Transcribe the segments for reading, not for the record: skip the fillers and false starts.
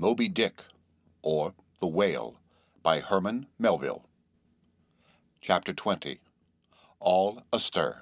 Moby Dick, or The Whale, by Herman Melville. Chapter 20. All Astir.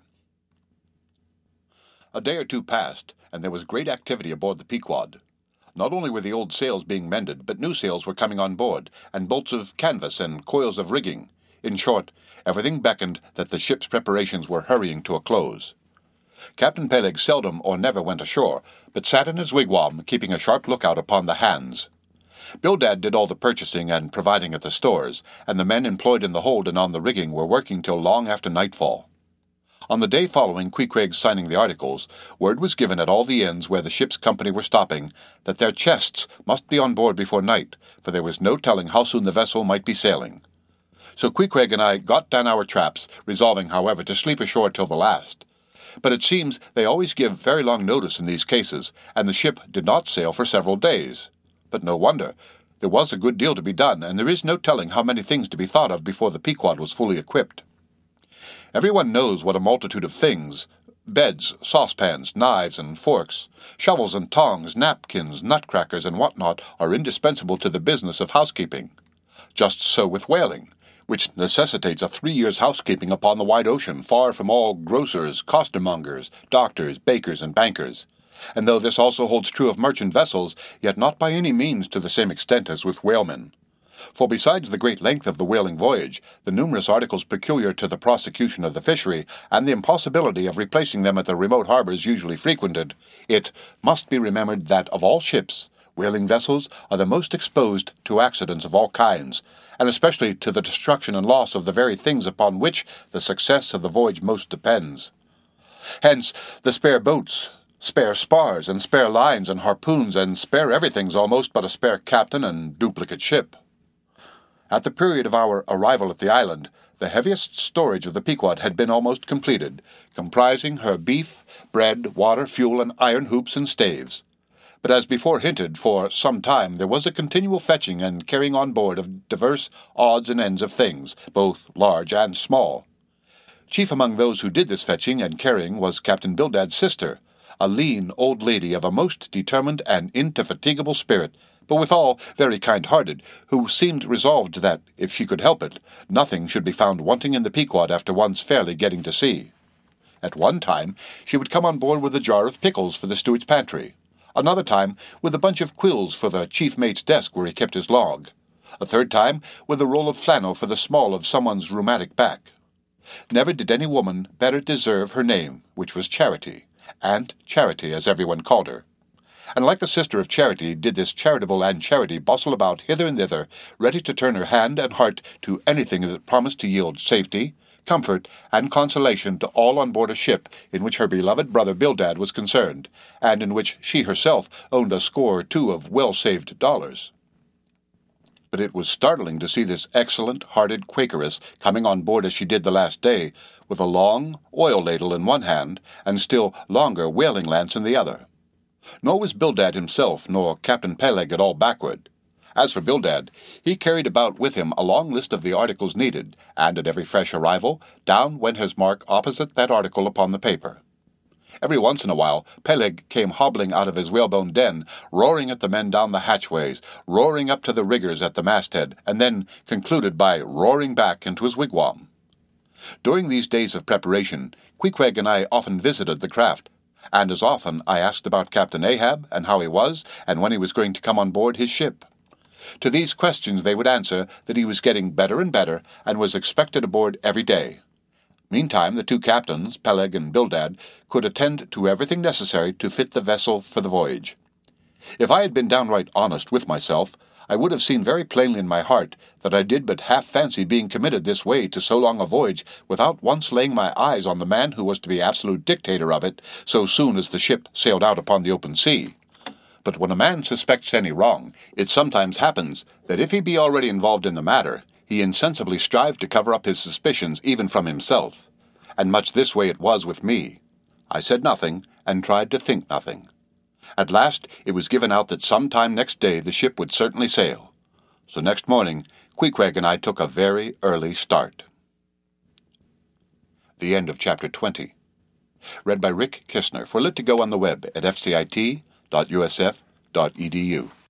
A day or two passed, and there was great activity aboard the Pequod. Not only were the old sails being mended, but new sails were coming on board, and bolts of canvas and coils of rigging. In short, everything beckoned that the ship's preparations were hurrying to a close. Captain Peleg seldom or never went ashore, but sat in his wigwam, keeping a sharp lookout upon the hands. Bildad did all the purchasing and providing at the stores, and the men employed in the hold and on the rigging were working till long after nightfall. On the day following Queequeg's signing the articles, word was given at all the inns where the ship's company were stopping that their chests must be on board before night, for there was no telling how soon the vessel might be sailing. So Queequeg and I got down our traps, resolving, however, to sleep ashore till the last. But it seems they always give very long notice in these cases, and the ship did not sail for several days. But no wonder. There was a good deal to be done, and there is no telling how many things to be thought of before the Pequod was fully equipped. Everyone knows what a multitude of things, beds, saucepans, knives and forks, shovels and tongs, napkins, nutcrackers, and what-not, are indispensable to the business of housekeeping. Just so with whaling, which necessitates a 3 years' housekeeping upon the wide ocean, far from all grocers, costermongers, doctors, bakers, and bankers. And though this also holds true of merchant vessels, yet not by any means to the same extent as with whalemen. For besides the great length of the whaling voyage, the numerous articles peculiar to the prosecution of the fishery, and the impossibility of replacing them at the remote harbors usually frequented, it must be remembered that of all ships, whaling vessels are the most exposed to accidents of all kinds, and especially to the destruction and loss of the very things upon which the success of the voyage most depends. Hence the spare boats, spare spars, and spare lines and harpoons, and spare everything's almost but a spare captain and duplicate ship. At the period of our arrival at the island, the heaviest storage of the Pequod had been almost completed, comprising her beef, bread, water, fuel, and iron hoops and staves. But as before hinted, for some time there was a continual fetching and carrying on board of divers odds and ends of things, both large and small. Chief among those who did this fetching and carrying was Captain Bildad's sister, a lean old lady of a most determined and indefatigable spirit, but withal very kind-hearted, who seemed resolved that, if she could help it, nothing should be found wanting in the Pequod after once fairly getting to sea. At one time she would come on board with a jar of pickles for the steward's pantry, another time with a bunch of quills for the chief mate's desk where he kept his log, a third time with a roll of flannel for the small of someone's rheumatic back. Never did any woman better deserve her name, which was Charity, and Charity as everyone called her. And like a sister of Charity did this charitable Aunt Charity bustle about hither and thither, ready to turn her hand and heart to anything that promised to yield safety, comfort, and consolation to all on board a ship in which her beloved brother Bildad was concerned, and in which she herself owned a score or two of well-saved dollars. But it was startling to see this excellent-hearted Quakeress coming on board as she did the last day, with a long oil ladle in one hand, and still longer whaling lance in the other. Nor was Bildad himself, nor Captain Peleg at all backward. As for Bildad, he carried about with him a long list of the articles needed, and at every fresh arrival, down went his mark opposite that article upon the paper. Every once in a while, Peleg came hobbling out of his whalebone den, roaring at the men down the hatchways, roaring up to the riggers at the masthead, and then concluded by roaring back into his wigwam. During these days of preparation, Queequeg and I often visited the craft, and as often I asked about Captain Ahab, and how he was, and when he was going to come on board his ship. To these questions they would answer that he was getting better and better, and was expected aboard every day. Meantime the two captains, Peleg and Bildad, could attend to everything necessary to fit the vessel for the voyage. If I had been downright honest with myself, I would have seen very plainly in my heart that I did but half fancy being committed this way to so long a voyage without once laying my eyes on the man who was to be absolute dictator of it so soon as the ship sailed out upon the open sea. But when a man suspects any wrong, it sometimes happens that if he be already involved in the matter, he insensibly strives to cover up his suspicions even from himself. And much this way it was with me. I said nothing, and tried to think nothing. At last it was given out that some time next day the ship would certainly sail. So next morning Queequeg and I took a very early start. The end of Chapter 20. Read by Rick Kistner for Lit2Go on the web at fcit.usf.edu.